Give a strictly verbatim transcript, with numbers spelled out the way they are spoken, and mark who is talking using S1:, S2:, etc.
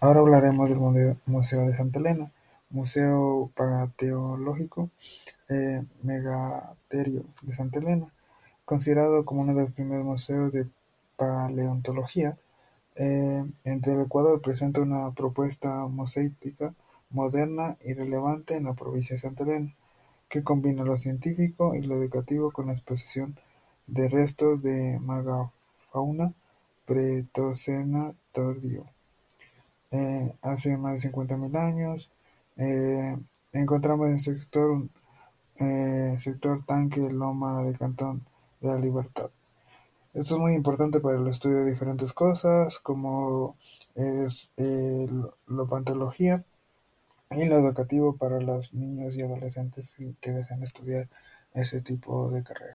S1: Ahora hablaremos del Mode- Museo de Santa Elena, Museo Paleontológico eh, Megaterio de Santa Elena, considerado como uno de los primeros museos de paleontología eh, en del Ecuador. Presenta una propuesta museística moderna y relevante en la provincia de Santa Elena, que combina lo científico y lo educativo con la exposición de restos de megafauna Pleistoceno tardío. Eh, hace más de cincuenta mil años. Eh, Encontramos en el sector, eh, sector Tanque Loma de Cantón de la Libertad. Esto es muy importante para el estudio de diferentes cosas, como es eh, la paleontología y lo educativo para los niños y adolescentes que desean estudiar ese tipo de carrera.